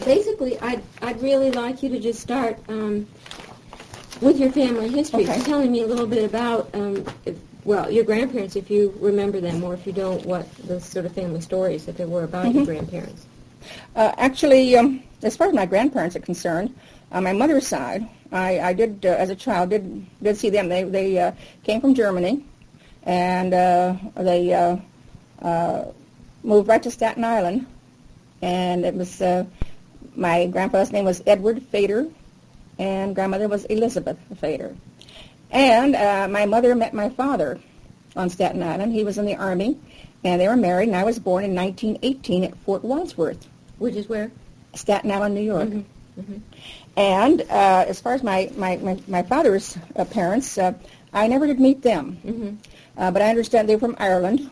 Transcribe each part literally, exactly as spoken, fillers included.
basically, I'd, I'd really like you to just start um, with your family history, Okay. telling me a little bit about, um, if, well, your grandparents, if you remember them, or if you don't, what the sort of family stories that there were about Mm-hmm. your grandparents. Uh, actually, um, as far as my grandparents are concerned, on my mother's side, I, I did, uh, as a child, did did see them. They they uh, came from Germany, and uh, they uh, uh, moved right to Staten Island, and it was uh, my grandfather's name was Edward Fader, and grandmother was Elizabeth Fader. And uh, my mother met my father on Staten Island. He was in the Army, and they were married, and I was born in nineteen eighteen at Fort Wadsworth. Which is where? Staten Island, New York. Mm-hmm. Mm-hmm. And uh, as far as my, my, my, my father's uh, parents, uh, I never did meet them. Mm-hmm. Uh, but I understand they're from Ireland.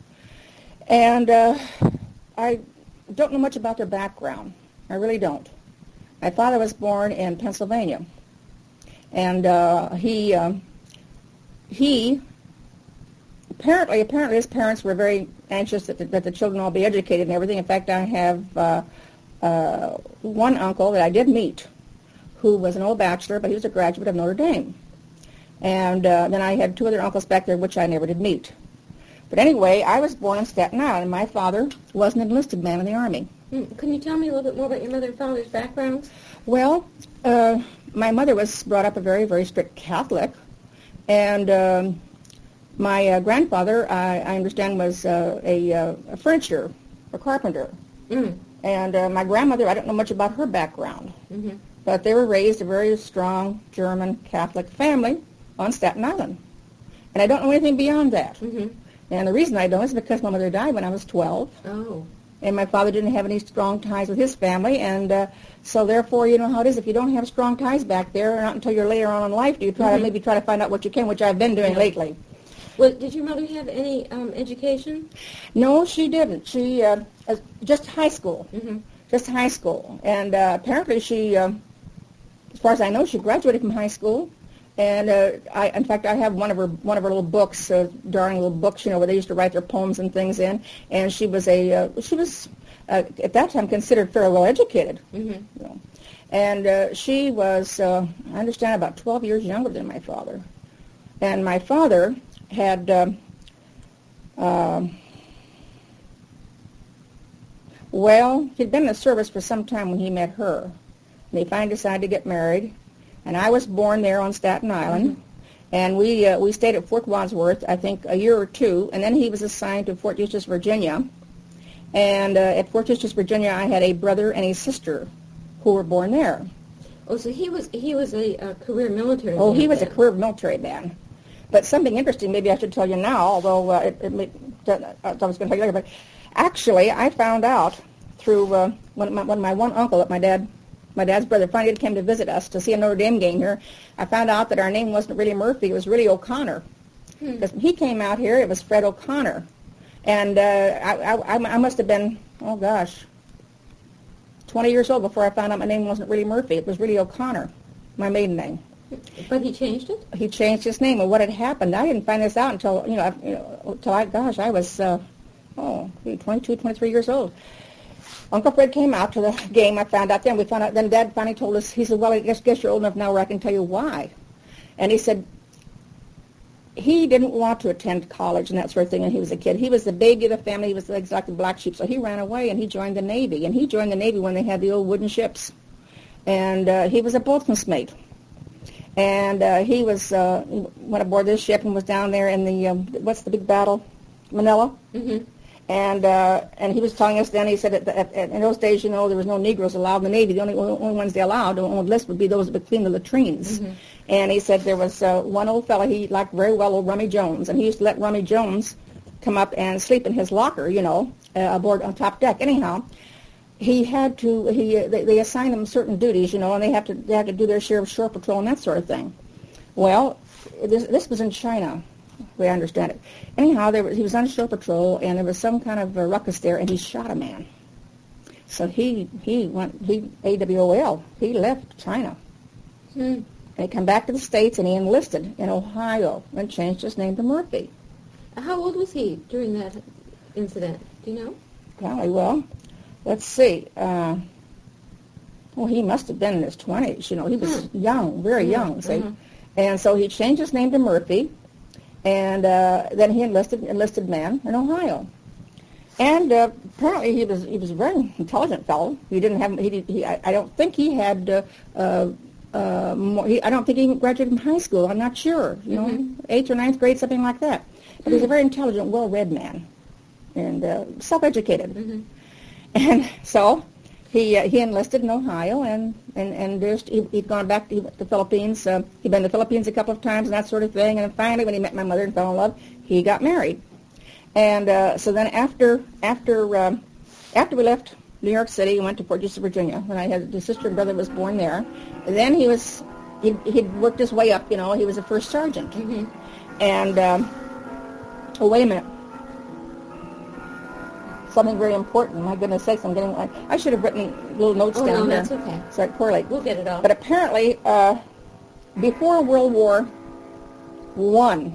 And uh, I don't know much about their background. I really don't. My father was born in Pennsylvania. And uh, he, um, he, apparently, apparently his parents were very anxious that the, that the children all be educated and everything. In fact, I have uh, uh, one uncle that I did meet who was an old bachelor, but he was a graduate of Notre Dame. And uh, then I had two other uncles back there, which I never did meet. But anyway, I was born in Staten Island, and my father was an enlisted man in the Army. Mm. Can you tell me a little bit more about your mother and father's backgrounds? Well, uh, my mother was brought up a very, very strict Catholic, and um, my uh, grandfather, I, I understand, was uh, a, uh, a furniture, a carpenter. Mm. And uh, my grandmother, I don't know much about her background. Mm-hmm. But they were raised a very strong German Catholic family on Staten Island. And I don't know anything beyond that. Mm-hmm. And the reason I don't is because my mother died when I was twelve. Oh. And my father didn't have any strong ties with his family. And uh, so therefore, you know how it is. If you don't have strong ties back there, not until you're later on in life do you try Mm-hmm. to maybe try to find out what you can, which I've been doing Yeah. lately. Well, did your mother have any um, education? No, she didn't. She, uh, uh, just high school. Mm-hmm. Just high school. And uh, apparently she... Uh, As far as I know, she graduated from high school, and uh, I, in fact, I have one of her one of her little books, uh, darling little books, you know, where they used to write their poems and things in. And she was a uh, she was uh, at that time considered fairly well educated, Mm-hmm. you know. And uh, she was, uh, I understand, about twelve years younger than my father. And my father had. Uh, uh, well, he'd been in the service for some time when he met her. And they finally decided to get married, and I was born there on Staten Island, mm-hmm. and we uh, we stayed at Fort Wadsworth, I think, a year or two, and then he was assigned to Fort Eustis, Virginia, and uh, at Fort Eustis, Virginia, I had a brother and a sister who were born there. Oh, so he was he was a, a career military Oh, man he was then. a career military man. But something interesting, maybe I should tell you now, although uh, it, it, may- I was going to tell you later, but actually, I found out through uh, one, of my, one of my one uncle that my dad My dad's brother finally came to visit us to see a Notre Dame game here. I found out that our name wasn't really Murphy; it was really O'Connor. Because hmm. when he came out here, it was Fred O'Connor, and uh, I, I, I must have been, oh gosh, twenty years old before I found out my name wasn't really Murphy; it was really O'Connor, my maiden name. But he changed it? He changed his name, and what had happened, I didn't find this out until you know, I, you know, until I, gosh, I was, uh, oh, twenty-two, twenty-three years old. Uncle Fred came out to the game. I found out then. We found out then. Dad finally told us. He said, "Well, I guess, guess you're old enough now where I can tell you why." And he said he didn't want to attend college and that sort of thing when he was a kid. He was the baby of the family. He was like the black sheep. So he ran away and he joined the Navy. And he joined the Navy when they had the old wooden ships. And uh, he was a boatswain's mate. And uh, he was uh, went aboard this ship and was down there in the um, what's the big battle, Manila. Mm-hmm. And uh, and he was telling us then, he said, that at, at, in those days, you know, there was no Negroes allowed in the Navy. The only, only ones they allowed on the list would be those that would clean the latrines. Mm-hmm. And he said there was uh, one old fellow he liked very well, old Rummy Jones, and he used to let Rummy Jones come up and sleep in his locker, you know, uh, aboard on top deck. Anyhow, he had to, he uh, they, they assigned him certain duties, you know, and they have to they have to do their share of shore patrol and that sort of thing. Well, this, this was in China. The way I understand it. Anyhow, there was, he was on shore patrol, and there was some kind of a ruckus there, and he shot a man. So he he went he A W O L. He left China, hmm. and he came back to the States, and he enlisted in Ohio and changed his name to Murphy. How old was he during that incident? Do you know? Golly, well, let's see. Uh, Oh, he must have been in his twenties. You know, he was Hmm. young, very Yeah, young. See, uh-huh. and so he changed his name to Murphy, and uh, then he enlisted enlisted man in Ohio. And uh, apparently he was he was a very intelligent fellow. He didn't have he, he I, I don't think he had uh, uh, uh, more, he, I don't think he graduated from high school. I'm not sure. You know, Mm-hmm. eighth or ninth grade, something like that. But he's a very intelligent, well-read man, and uh, self-educated. Mm-hmm. And so he uh, he enlisted in Ohio, and and and there's, he, he'd gone back to the Philippines. Uh, he'd been to the Philippines a couple of times and that sort of thing. And then finally, when he met my mother and fell in love, he got married. And uh, so then after after um, after we left New York City, we went to Fort Eustis, Virginia. When I had the sister and brother was born there. And then he was he'd, he'd worked his way up. You know, he was a first sergeant. Mm-hmm. And um, oh, wait a minute. Something very important. My goodness sakes, I'm getting. I, I should have written little notes Oh, down no, here. that's okay. So I correlate. We'll get it all. But apparently, uh, before World War One,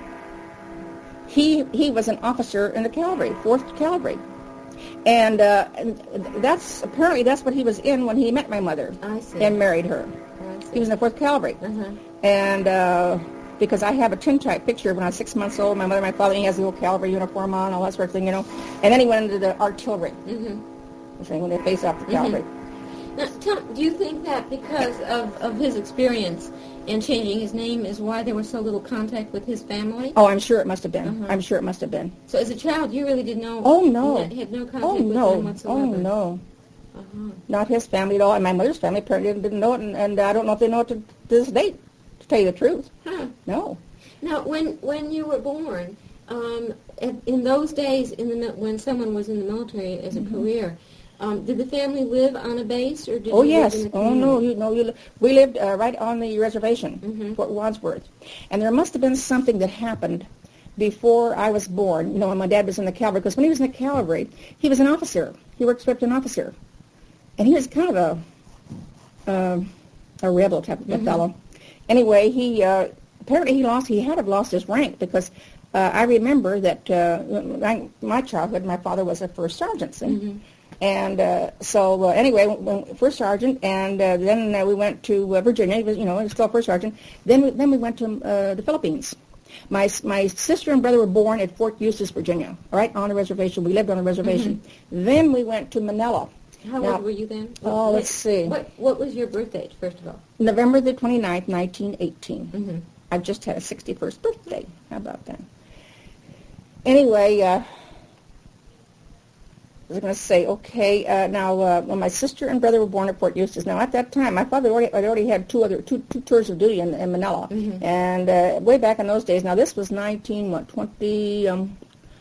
he he was an officer in the cavalry, Fourth Cavalry, and, uh, and that's apparently that's what he was in when he met my mother I see. and married her. I see. He was in the Fourth Cavalry, Uh-huh. and uh, because I have a tintype picture when I was six months old, my mother, and my father, and he has the old cavalry uniform on, all that sort of thing, you know. And then he went into the artillery, Mm-hmm. when they face off the cavalry. Now, tell, do you think that because of, of his experience in changing his name is why there was so little contact with his family? Oh, I'm sure it must have been. Uh-huh. I'm sure it must have been. So as a child, you really didn't know? Oh, no. You had, had no contact Oh, with no. them whatsoever? Oh, no. Uh-huh. Not his family at all. And my mother's family apparently didn't, didn't know it, and, and I don't know if they know it to, to this day, to tell you the truth. Huh. No. Now, when when you were born, um, in in those days, in the mil- when someone was in the military as a Mm-hmm. career, um, did the family live on a base, or did Oh, you yes. live in the Oh, no. community? You know, you, li- we lived uh, right on the reservation, Mhm. Fort Wadsworth. And there must have been something that happened before I was born, you know, when my dad was in the cavalry. Because when he was in the cavalry, he was an officer. He worked for an officer. And he was kind of a, uh, a rebel type of Mhm. fellow. Anyway, he... Uh, Apparently, he lost. He had to have lost his rank because uh, I remember that uh, my, my childhood, my father was a first sergeant, see? Mhm. And uh, so uh, anyway, when, first sergeant, and uh, then uh, we went to uh, Virginia. He was, you know, he was still first sergeant. Then we, then we went to uh, the Philippines. My my sister and brother were born at Fort Eustis, Virginia, right on the reservation. We lived on the reservation. Mm-hmm. Then we went to Manila. How Now- old were you then? Oh, What- let's see. What What was your birth date, first of all? November the twenty-ninth, nineteen eighteen. Mm-hmm. I've just had a sixty-first birthday. How about that? Anyway, uh, I was going to say, okay, uh, now uh, when my sister and brother were born at Fort Eustis, now at that time, my father already, had already had two other two, two tours of duty in, in Manila, Mhm. and uh, way back in those days. Now this was nineteen what twenty? Um,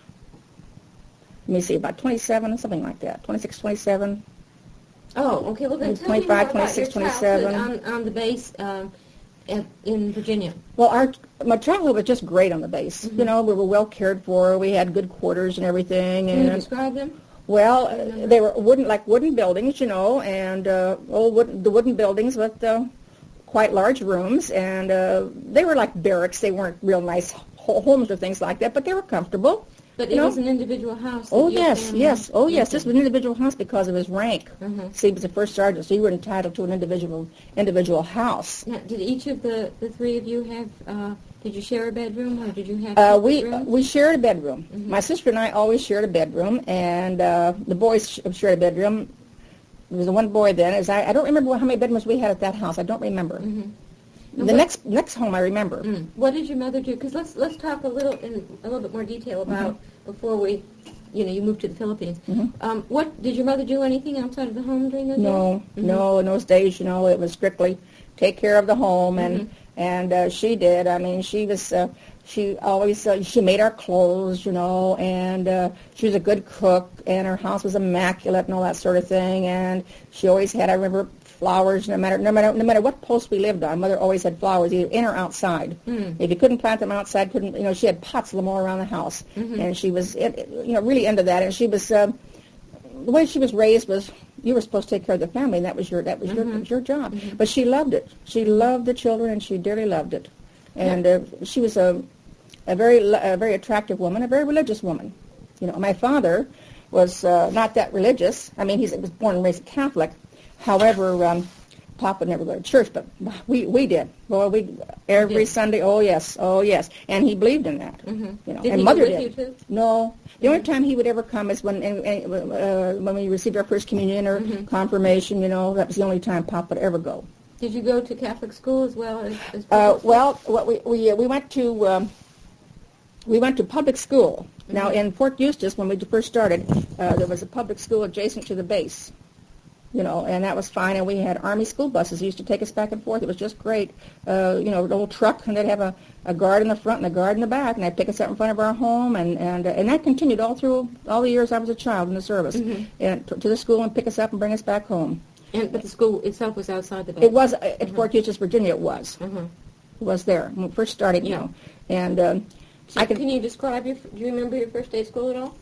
let me see, about twenty-seven, something like that, twenty-six, twenty-seven. Oh, okay. Well, then tell me more twenty-five, about your twenty-six, childhood twenty-seven. on, on the base um, at, in Virginia. Well, our my childhood was just great on the base. Mhm. You know, we were well cared for. We had good quarters and everything. Can you And describe them? well, uh, they were wooden, like wooden buildings, you know, and uh, old wood, the wooden buildings with uh, quite large rooms, and uh, they were like barracks. They weren't real nice ho- homes or things like that, but they were comfortable. But You it know? was an individual house. that Oh your yes, family yes, oh yes. lived This in. was an individual house because of his rank. Mhm. See, he was a first sergeant, so you were entitled to an individual individual house. Now, did each of the, the three of you have, uh, did you share a bedroom, or did you have Uh, separate we rooms? we shared a bedroom. Mhm. My sister and I always shared a bedroom, and uh, the boys sh- shared a bedroom. There was one boy then. As I, I don't remember how many bedrooms we had at that house. I don't remember. Mhm. The And what- next next home I remember. Mm. What did your mother do? Because let's let's talk a little in a little bit more detail about before we, you know, you moved to the Philippines. Mhm. Um, what did your mother do? Anything outside of the home during those No, days? Mhm. no. In those days, you know, it was strictly take care of the home, and Mhm. and uh, she did. I mean, she was. Uh, she always uh, she made our clothes, you know, and uh, she was a good cook, and her house was immaculate and all that sort of thing. And she always had. I remember flowers, no matter no matter no matter what post we lived on. Mother always had flowers, either in or outside. Mm. If you couldn't plant them outside, couldn't you know? She had pots of them all around the house, Mhm. and she was, it, it- you know, really into that. And she was, uh, the way she was raised was, you were supposed to take care of the family, and that was your that was your Mhm. your job. Mhm. But she loved it. She loved the children, and she dearly loved it. And uh, she was a a very lo- a very attractive woman, a very religious woman. You know, my father was uh, not that religious. I mean, he was born and raised Catholic. however, um, Pop would never go to church, but we we did. Boy, we every did. Sunday. Oh yes, oh yes, and he believed in that. Mm-hmm. You know, Did and he Mother go with did. you too? No, the only time he would ever come is when and, and, uh, when we received our first communion or Mhm. confirmation. You know, that was the only time Pop would ever go. Did you go to Catholic school as well as, as Uh, public school? well, what we we uh, we went to um, we went to public school. Now Mhm. in Fort Eustis, when we first started, uh, there was a public school adjacent to the base. You know, and that was fine. And we had Army school buses. They used to take us back and forth. It was just great. Uh, you know, a little truck, and they'd have a, a guard in the front and a guard in the back, and they'd pick us up in front of our home, and and uh, and that continued all through all the years I was a child in the service, Mhm. and to, to the school and pick us up and bring us back home. And, but the school itself was outside the base. It was uh, at Mhm. Fort Eustis, Virginia. It was. Mm-hmm. It was there when we first started. You Yeah. know, and um, So I can. can you describe your? Do you remember your first day of school at all?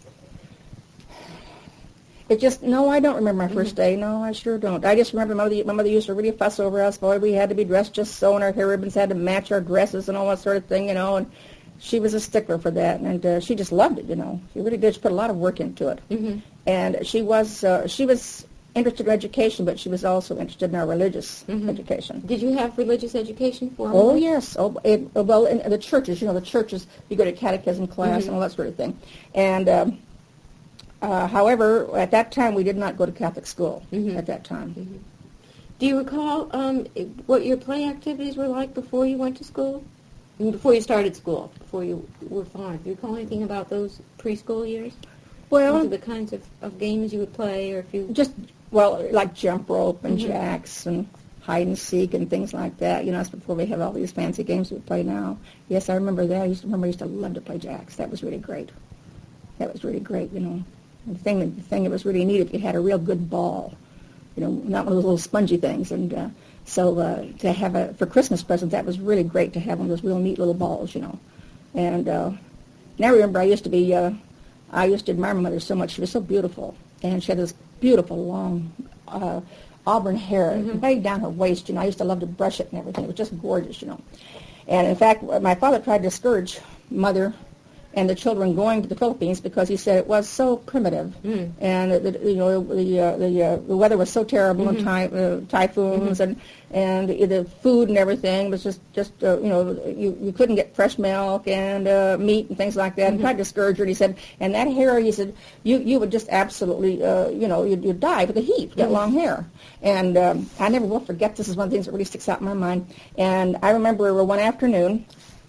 It just no, I don't remember my first day. No, I sure don't. I just remember my mother. My mother used to really fuss over us. Boy, we had to be dressed just so, and our hair ribbons had to match our dresses and all that sort of thing, you know. And she was a stickler for that, and uh, she just loved it, you know. She really did. She put a lot of work into it, Mm-hmm. and she was uh, she was interested in education, but she was also interested in our religious Mhm. education. Did you have religious education for? Oh yes. Oh, it, well, in the churches, you know, the churches, you go to catechism class Mhm. and all that sort of thing, and. Um, Uh, however, at that time, we did not go to Catholic school Mhm. at that time. Mm-hmm. Do you recall um, what your play activities were like before you went to school? I mean, before you started school, before you were five. Do you recall anything about those preschool years? Well, The kinds of, of games you would play, or if you... just, well, like jump rope and Mhm. jacks and hide and seek and things like that. You know, that's before we have all these fancy games we play now. Yes, I remember that. I used to remember I used to love to play jacks. That was really great. That was really great, you know. And the thing, the thing that was really neat if you had a real good ball, you know, not one of those little spongy things. And uh, so uh, to have a, for Christmas present, that was really great to have one of those real neat little balls, you know. And uh, and I remember I used to be, uh, I used to admire my mother so much. She was so beautiful. And she had this beautiful, long, uh, auburn hair, Mhm. way down her waist, you know. I used to love to brush it and everything. It was just gorgeous, you know. And in fact, my father tried to discourage Mother and the children going to the Philippines because he said it was so primitive, Mm. and the, you know the uh, the uh, the weather was so terrible, Mhm. and ty- uh, typhoons, Mhm. and and the food and everything was just just uh, you know you you couldn't get fresh milk and uh, meat and things like that. And Mhm. tried to discourage her. And he said, and that hair, he said, you you would just absolutely uh, you know you'd, you'd die with the heat, that Mhm. long hair. And um, I never will forget. This is one of the things that really sticks out in my mind. And I remember one afternoon,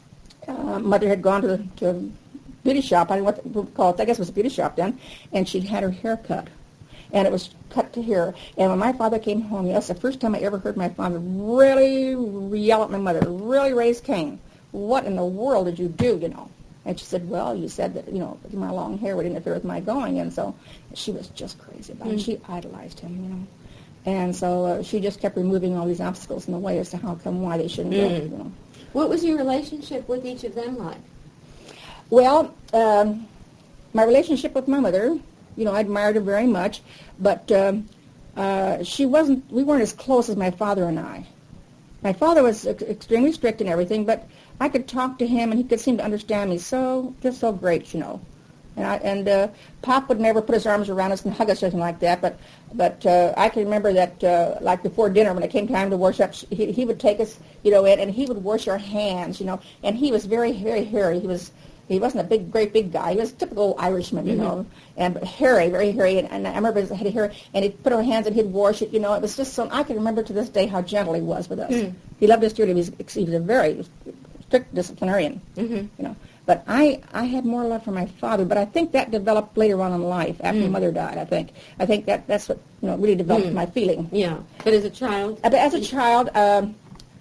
uh, Mother had gone to the to beauty shop, I don't know what to call it, I guess it was a beauty shop then, and she'd had her hair cut. And it was cut to here. And when my father came home, that's the first time I ever heard my father really yell at my mother, really raise Cain. What in the world did you do, you know? And she said, well, you said that, you know, my long hair would interfere with my going. And so she was just crazy about it. Mm. She idolized him, you know. And so uh, she just kept removing all these obstacles in the way as to how come, why they shouldn't Mm. go, you know. What was your relationship with each of them like? Well, um, my relationship with my mother, you know, I admired her very much, but um, uh, she wasn't, we weren't as close as my father and I. My father was ex- extremely strict and everything, but I could talk to him and he could seem to understand me so, just so great, you know. And I, and uh, Pop would never put his arms around us and hug us or anything like that, but but uh, I can remember that, uh, like before dinner, when it came time to wash up, he, he would take us, you know, in, and he would wash our hands, you know, and he was very, very hairy. He was He wasn't a big, great big guy. He was a typical Irishman, you Mhm. know, and but hairy, very hairy. And, and I remember he had hair, and he'd put our hands and he'd wash it. You know, it was just so. I can remember to this day how gentle he was with us. Mm. He loved us dearly. He was, he was a very strict disciplinarian, Mm-hmm. you know. But I, I had more love for my father. But I think that developed later on in life after Mm. my mother died. I think. I think that that's what you know really developed Mm. my feeling. Yeah. But as a child? Uh, But as a child. Um,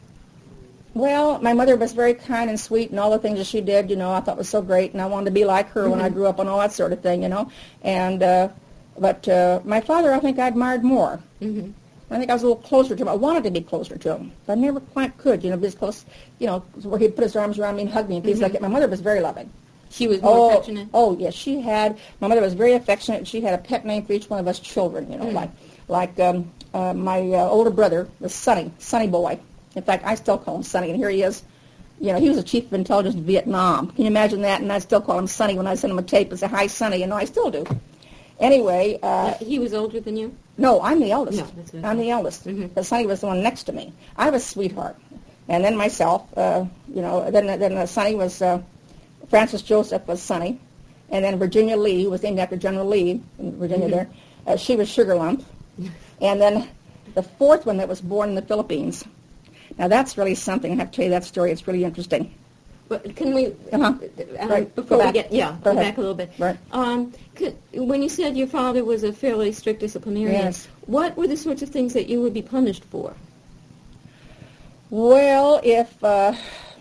Well, my mother was very kind and sweet, and all the things that she did, you know, I thought was so great, and I wanted to be like her when I Mhm. grew up and all that sort of thing, you know. And uh, but uh, my father, I think I admired more. Mm-hmm. I think I was a little closer to him. I wanted to be closer to him, but I never quite could, you know, be as close, you know, where he'd put his arms around me and hug me and things Mhm. like that. My mother was very loving. She was more Oh, affectionate? oh yes, she had. My mother was very affectionate. She had a pet name for each one of us children, you know, Mm. like like um, uh, my uh, older brother was Sonny, Sonny Boy. In fact, I still call him Sonny, and here he is. You know, he was a chief of intelligence in Vietnam. Can you imagine that? And I still call him Sonny when I send him a tape and say, hi, Sonny. You know, I still do. Anyway, uh, Uh, he was older than you? No, I'm the eldest. No, that's okay. I'm the eldest. Mhm. But Sonny was the one next to me. I was sweetheart. And then myself, uh, you know, then then uh, Sonny was, uh, Francis Joseph was Sonny. And then Virginia Lee, who was named after General Lee in Virginia Mhm. there, uh, she was Sugar Lump. And then the fourth one that was born in the Philippines. Now that's really something. I have to tell you that story. It's really interesting. But can we, Uh-huh. um, Right. before Go we back. get, yeah, Go go ahead. back a little bit. Right. Um, could, when you said your father was a fairly strict disciplinarian, Yes. what were the sorts of things that you would be punished for? Well, if, uh,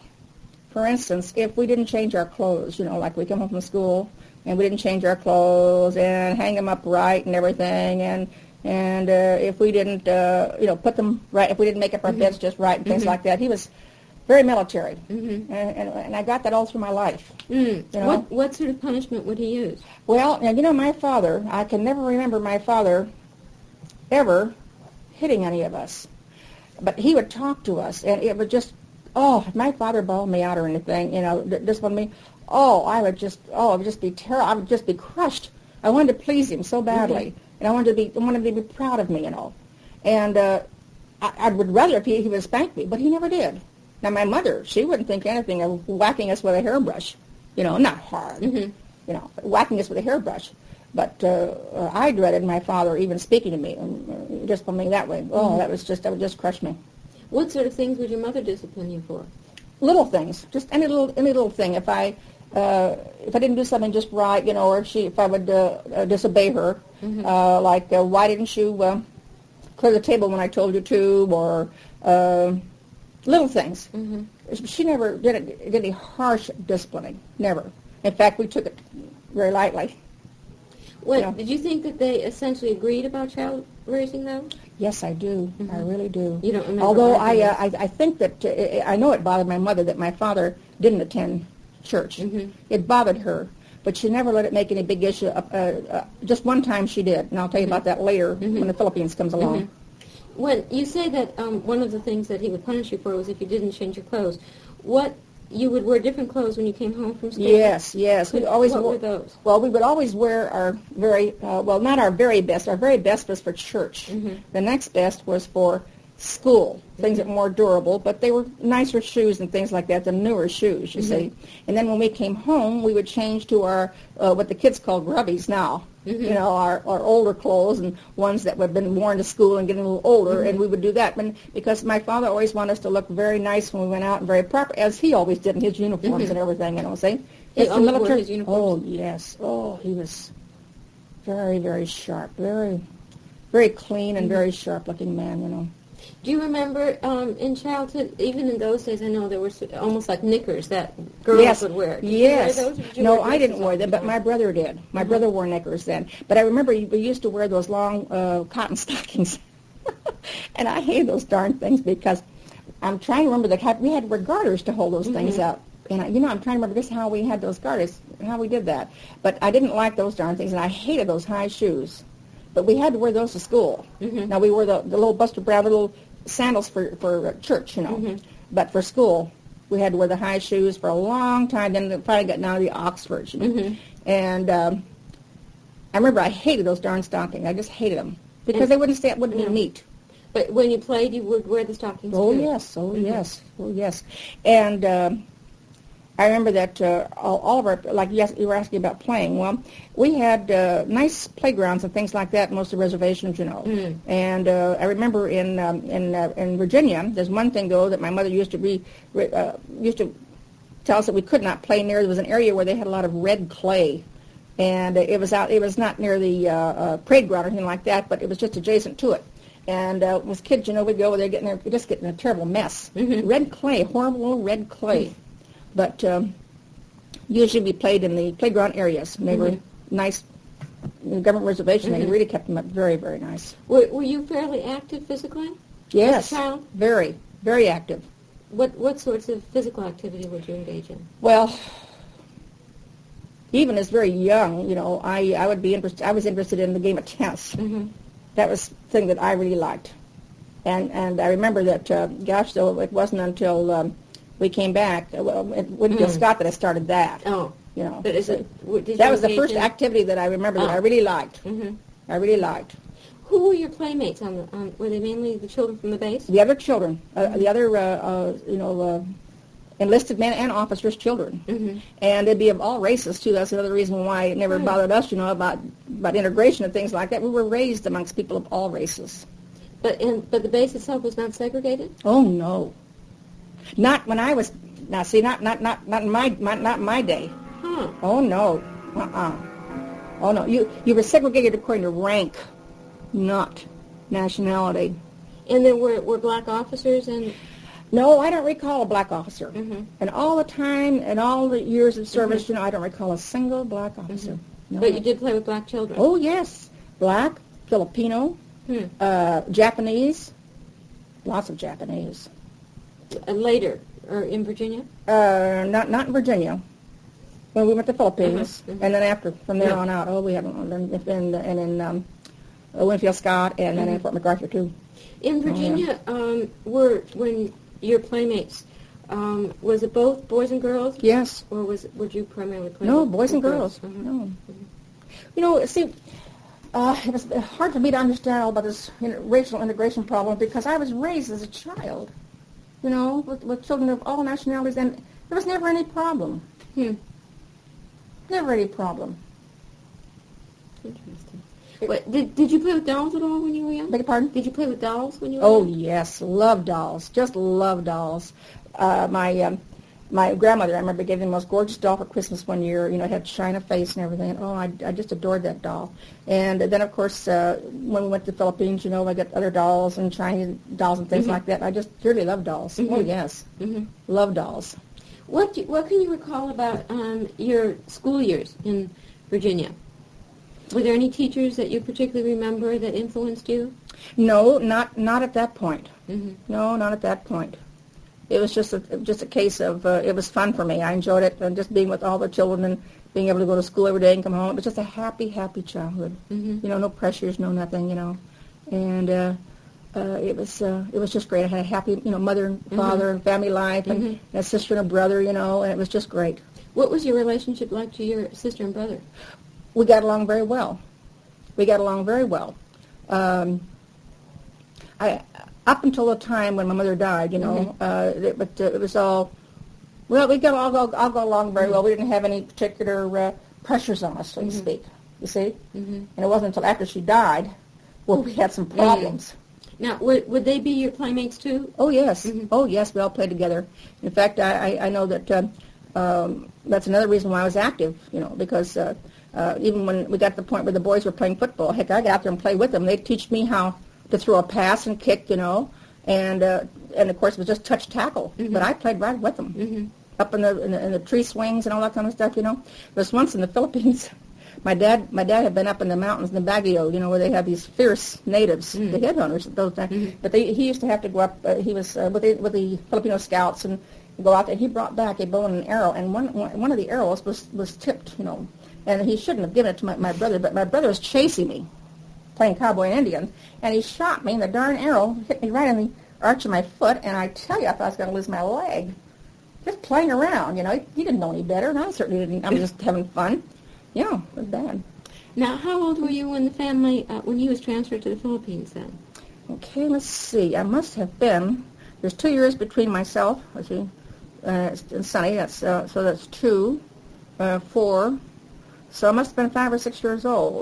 for instance, if we didn't change our clothes, you know, like we come home from school and we didn't change our clothes and hang them up right and everything, and and uh, if we didn't, uh, you know, put them right, if we didn't make up our Mhm. beds just right and things Mhm. like that, he was very military, Mm-hmm. and, and and I got that all through my life. Mm. You know? What what sort of punishment would he use? Well, now, you know, my father, I can never remember my father ever hitting any of us. But he would talk to us, and it would just, oh, if my father bawled me out or anything, you know, d- disciplined me, oh, I would just, oh, it would just be terrible. I would just be crushed. I wanted to please him so badly, Mm-hmm. and I wanted to be, I wanted him to be proud of me, you know. And uh, I, I would rather if he, he would spank me, but he never did. Now, my mother, she wouldn't think anything of whacking us with a hairbrush, you know, not hard, Mm-hmm. you know, whacking us with a hairbrush. But uh, uh, I dreaded my father even speaking to me, and uh, discipline me that way. Oh, Mhm. that was just, that would just crush me. What sort of things would your mother discipline you for? Little things, just any little, any little thing. If I, uh, if I didn't do something just right, you know, or if she, if I would uh, uh, disobey her, Mhm. uh, like uh, why didn't you uh, clear the table when I told you to, or uh, little things. Mm-hmm. She never did, it, did any harsh disciplining, never. In fact, we took it very lightly. What, Yeah. Did you think that they essentially agreed about child raising, though? Yes, I do. I Mhm. really do. You don't remember Although I, uh, arguing? I, I think that uh, I know it bothered my mother that my father didn't attend church. Mhm. It bothered her, but she never let it make any big issue. Uh, uh, just one time she did, and I'll tell you about that later Mhm. when the Philippines comes along. Mhm. When you say that um, one of the things that he would punish you for was if you didn't change your clothes, what you would wear different clothes when you came home from school? Yes, yes. We always what wore, were those? Well, we would always wear our very, uh, well, not our very best. Our very best was for church. Mhm. The next best was for school, things that were more durable, but they were nicer shoes and things like that, the newer shoes, you Mhm. see. And then when we came home, we would change to our, uh, what the kids call grubbies now. Mhm. You know, our, our older clothes and ones that had been worn to school and getting a little older, Mhm. and we would do that. And because my father always wanted us to look very nice when we went out and very proper, as he always did in his uniforms Mhm. and everything, you know, see? He It's the always wore military- his uniforms? Oh, yes. Oh, he was very, very sharp, very, very clean and Mhm. very sharp-looking man, you know. Do you remember um, in childhood, even in those days, I know there were s- almost like knickers that girls Yes, would wear. Did yes. You wear those, or did you No, wear I didn't dresses wear all them, the but my time? brother did. My Mhm. brother wore knickers then. But I remember we used to wear those long uh, cotton stockings. And I hated those darn things because I'm trying to remember that we had to wear garters to hold those things Mhm. up. And, I, you know, I'm trying to remember just how we had those garters, how we did that. But I didn't like those darn things, and I hated those high shoes. But we had to wear those to school. Mhm. Now, we wore the, the little Buster Brown little sandals for, for church, you know. Mhm. But for school, we had to wear the high shoes for a long time. Then it finally got down to the Oxfords, you know. Mhm. And um, I remember I hated those darn stockings. I just hated them because And- they wouldn't stay, wouldn't Yeah. be neat. But when you played, you would wear the stockings Oh too. yes, oh Mhm. yes, oh yes. And um, I remember that uh, all, all of our, like yes, you were asking about playing. Well, we had uh, nice playgrounds and things like that. Most of the reservations, you know. Mm. And uh, I remember in um, in uh, in Virginia, there's one thing though that my mother used to be uh, used to tell us that we could not play near. There was an area where they had a lot of red clay. And uh, it was out. It was not near the uh, uh, parade ground or anything like that, but it was just adjacent to it. And uh, with kids, you know, we'd go over there getting there, just getting a terrible mess. Mhm. Red clay, horrible little red clay. But um, usually we played in the playground areas, and they were Mhm. nice. The government reservation, they Mhm. really kept them up very, very nice. Were, were you fairly active physically? Yes, As a child? very, very active. What what sorts of physical activity would you engage in? Well, even as very young, you know, I, I would be interested. I was interested in the game of tennis. Mm-hmm. That was the thing that I really liked. And and I remember that, uh, gosh, though, it wasn't until um, we came back, uh, well, at Winfield Mm. Scott, that I started that. Oh, You know, but is it? w- Did that you was the engage first in- activity that I remember that Oh. I really liked. Mm-hmm. I really liked. Who who were your playmates on the? On, were they mainly the children from the base? The other children, uh, Mm-hmm. the other, uh, uh, you know, uh, enlisted men and officers' children, Mm-hmm. and they'd be of all races too. That's another reason why it never Right. bothered us, you know, about about integration and things like that. We were raised amongst people of all races. But in, but the base itself was not segregated. Oh no, not when I was. Now see, not not not not in my, my not in my day. Huh. Oh no, uh-uh. Oh no, you you were segregated according to rank, not nationality. And there were were black officers and. No, I don't recall a black officer. Mm-hmm. And all the time, and all the years of service, mm-hmm. you know, I don't recall a single black officer. Mm-hmm. No. But you did play with black children. Oh yes, black, Filipino, Hmm. uh, Japanese, lots of Japanese. Uh, later, or in Virginia. Uh, not not in Virginia. When we went to the Philippines, Mm-hmm. and then after from there Yeah. on out, oh, we haven't. And in and in um, Winfield Scott, and then in Mm-hmm. Fort MacArthur too. In Virginia, um, were when your playmates, um, was it both boys and girls, Yes. or was it, would you primarily play? No, with, boys and with girls. Mhm. No. You know, see, uh, it was hard for me to understand all about this you know, racial integration problem because I was raised as a child, you know, with, with children of all nationalities, and there was never any problem. Hmm. Never any problem. Interesting. What, did did you play with dolls at all when you were young? Beg your pardon? Did you play with dolls when you were Oh, young? yes, love dolls. Just love dolls. Uh, my um, my grandmother, I remember, gave me the most gorgeous doll for Christmas one year. You know, it had china face and everything. Oh, I, I just adored that doll. And then, of course, uh, when we went to the Philippines, you know, I got other dolls and Chinese dolls and things Mm-hmm. like that. I just really love dolls. Mhm. Oh, yes. Mm-hmm. Love dolls. What do, what can you recall about um, your school years in Virginia? Were there any teachers that you particularly remember that influenced you? No, not not at that point. Mm-hmm. No, not at that point. It was just a just a case of uh, it was fun for me. I enjoyed it, and just being with all the children and being able to go to school every day and come home. It was just a happy, happy childhood. Mm-hmm. You know, no pressures, no nothing. You know, and uh, uh, it was uh, it was just great. I had a happy, you know, mother and father Mm-hmm. and family life, and, Mhm. and a sister and a brother. You know, and it was just great. What was your relationship like to your sister and brother? We got along very well. We got along very well. Um, I up until the time when my mother died, you know, Mm-hmm. uh, it, but uh, it was all well. We got all go all go along very Mm-hmm. well. We didn't have any particular uh, pressures on us, so to speak. You see, Mm-hmm. and it wasn't until after she died where we had some problems. Now, would, would they be your playmates too? Oh yes, Mhm. oh yes, we all played together. In fact, I, I, I know that um, um, that's another reason why I was active. You know, because uh, uh, even when we got to the point where the boys were playing football, heck, I got out there and played with them. They'd teach me how to throw a pass and kick, you know, and uh, and of course it was just touch tackle. Mhm. But I played right with them, Mm-hmm. up in the, in the in the tree swings and all that kind of stuff. You know, there was once in the Philippines. My dad, my dad had been up in the mountains in Baguio, you know, where they have these fierce natives, Mm. the headhunters at those times. Mhm. But they, he used to have to go up. Uh, he was uh, with the with the Filipino scouts and go out there. He brought back a bow and an arrow, and one one one of the arrows was was tipped, you know, and he shouldn't have given it to my, my brother, but my brother was chasing me, playing cowboy and Indian, and he shot me, and the darn arrow hit me right in the arch of my foot, and I tell you, I thought I was going to lose my leg. Just playing around, you know. He, he didn't know any better, and I certainly didn't. I was just having fun. Yeah, it was bad. Now, how old were you when the family, uh, when he was transferred to the Philippines then? Okay, let's see. I must have been. There's two years between myself. Let's see, uh, and Sonny. That's uh, so that's two, uh, four. So I must have been five or six years old.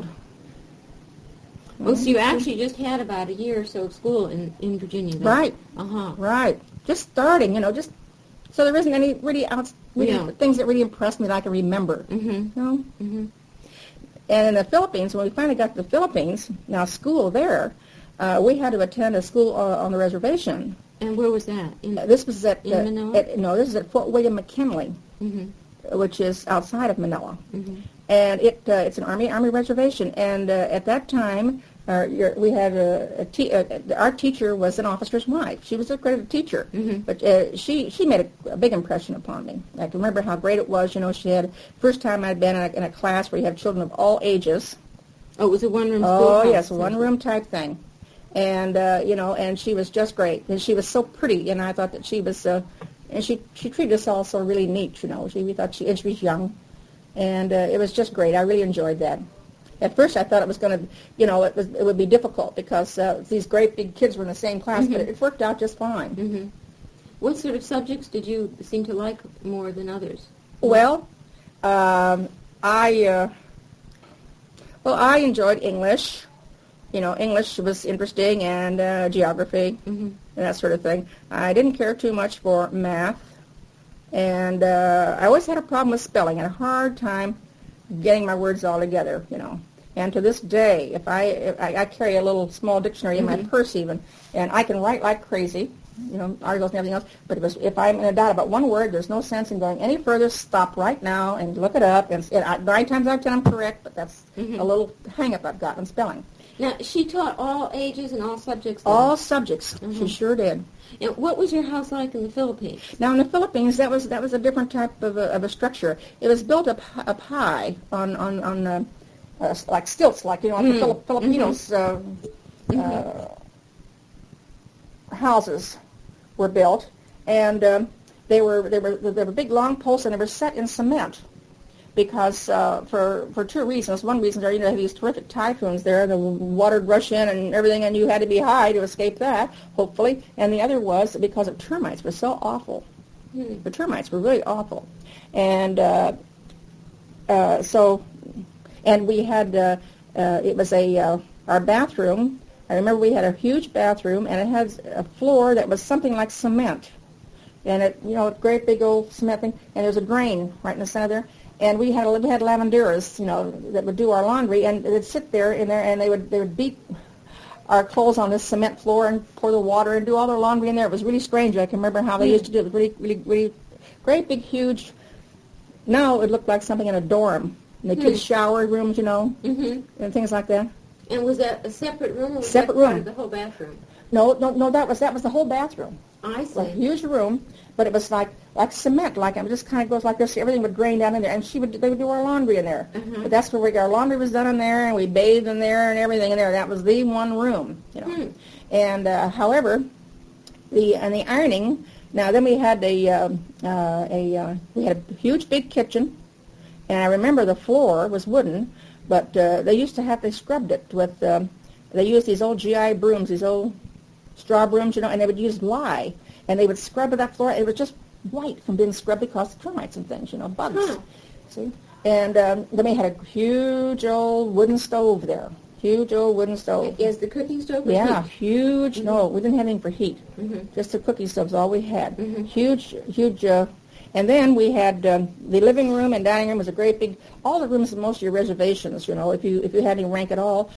Well, so you actually just had about a year or so of school in, in Virginia then. Right, Uh-huh. right. Just starting, you know. Just so there isn't any really out really Yeah. things that really impressed me that I can remember. Mm-hmm. You know. Mm-hmm. And in the Philippines, when we finally got to the Philippines, now school there, uh, we had to attend a school uh, on the reservation. And where was that? In, Uh, This was at, In uh, Manila? at no, this is at Fort William McKinley, mm-hmm. which is outside of Manila, Mm-hmm. and it uh, it's an army army reservation. And uh, at that time, uh, your, we had a, a te- uh, our teacher was an officer's wife. She was a great teacher, Mhm. but uh, she she made a, a big impression upon me. I can remember how great it was. You know, she had first time I'd been in a, in a class where you have children of all ages. Oh, it was a one-room Oh schoolhouse. yes, one room type thing, and uh, you know, and she was just great, and she was so pretty, and I thought that she was, uh, and she she treated us all so really neat, you know. She we thought she and she was young, and uh, it was just great. I really enjoyed that. At first, I thought it was going to, you know, it was it would be difficult because uh, these great big kids were in the same class, Mm-hmm. but it worked out just fine. Mm-hmm. What sort of subjects did you seem to like more than others? Well, um, I uh, well I enjoyed English. You know, English was interesting, and uh, geography Mm-hmm. and that sort of thing. I didn't care too much for math, and uh, I always had a problem with spelling. I had a hard time getting my words all together. You know, and to this day, if I if I, I carry a little small dictionary in Mm-hmm. my purse even, and I can write like crazy. You know, articles and everything else. But if, it's, if I'm in a doubt about one word, there's no sense in going any further. Stop right now and look it up. And, and I, nine times out of ten, I'm correct, but that's Mhm. a little hang-up I've got in spelling. Now, she taught all ages and all subjects. then? All subjects, she Mhm. sure did. And what was your house like in the Philippines? Now, in the Philippines, that was that was a different type of a, of a structure. It was built up up high on on on uh, uh, like stilts, like you know, like Mm. the Filip- Filipinos uh, Mhm. uh, houses were built, and um, they were they were they were big long posts, and they were set in cement because uh, for for two reasons. One reason is you know, they have these terrific typhoons there, the water would rush in and everything, and you had to be high to escape that, hopefully. And the other was because of termites were so awful. Hmm. The termites were really awful, and uh, uh, so and we had uh, uh, it was a uh, our bathroom. I remember we had a huge bathroom, and it had a floor that was something like cement, and it, you know, a great big old cement thing, and there was a drain right in the center there, and we had we had lavanderas, you know, that would do our laundry, and they'd sit there in there, and they would they would beat our clothes on this cement floor and pour the water and do all their laundry in there. It was really strange. I can remember how they used to do it. It was really, really, really great big huge. Now it looked like something in a dorm. And the kids' shower rooms, you know, Mm-hmm. and things like that. And was that a separate room or was Separate that part room. of the whole bathroom? No, no, no. That was that was the whole bathroom. I It was a see. huge room, but it was like like cement. Like it just kind of goes like this. Everything would drain down in there, and she would they would do our laundry in there. Mhm. But that's where we, our laundry was done in there, and we bathed in there, and everything in there. That was the one room, you know. Hmm. And uh, however, the and the ironing. Now then we had a um, uh, a uh, we had a huge big kitchen, and I remember the floor was wooden, but uh, they used to have they scrubbed it with. Um, they used these old G I brooms, these old straw brooms, you know, and they would use lye, and they would scrub that floor. It was just white from being scrubbed because of termites and things, you know, bugs. Huh. See, and um, then we had a huge old wooden stove there, huge old wooden stove. Is the cooking stove? or Yeah, heat? huge. No, we didn't have anything for heat. Mhm. Just the cooking stoves, all we had. Mhm. Huge, huge. Uh, and then we had um, the living room and dining room was a great big. All the rooms in most of your reservations, you know, if you if you had any rank at all,